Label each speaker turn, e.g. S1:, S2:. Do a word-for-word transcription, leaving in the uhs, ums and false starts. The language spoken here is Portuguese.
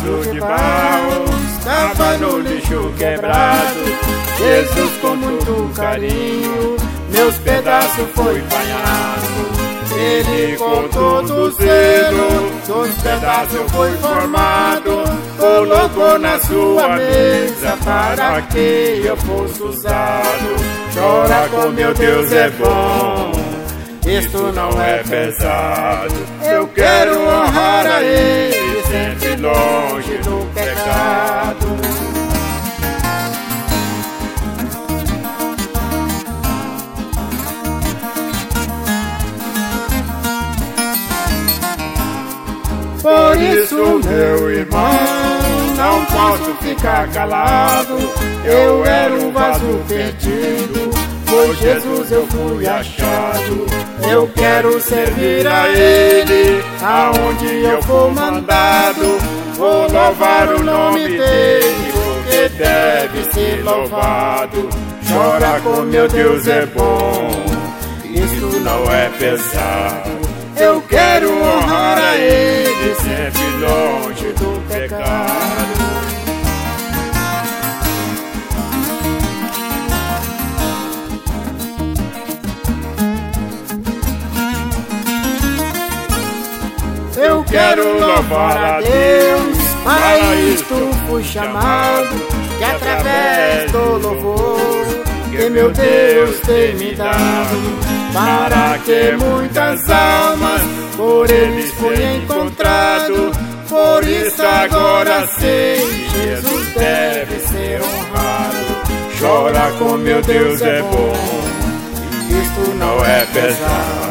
S1: vaso de barro, estava no lixo quebrado. Jesus com muito carinho, meus pedaços foi banhado. Ele com todo zelo, dos pedaços foi formado, colocou na sua mesa para que eu fosse usado. Chora com meu Deus é bom, isto não é pesado. Eu quero honrar a Ele, sempre longe do pecado. Por isso, meu irmão, não posso ficar calado. Eu era um vaso perdido, por Jesus eu fui achado. Eu quero servir a Ele, aonde eu for mandado. Vou louvar o nome dEle, porque deve ser louvado. Chora com meu Deus é bom, isso não é pesado. Eu quero honrar a Ele, sempre longe do pecado. Eu quero louvar a Deus, para isto fui chamado, que através do louvor que meu Deus tem me dado, para que muitas almas por eles foi encontrado. Por isso agora sei que Jesus deve ser honrado. Chora com meu Deus é bom, isto não é pesado.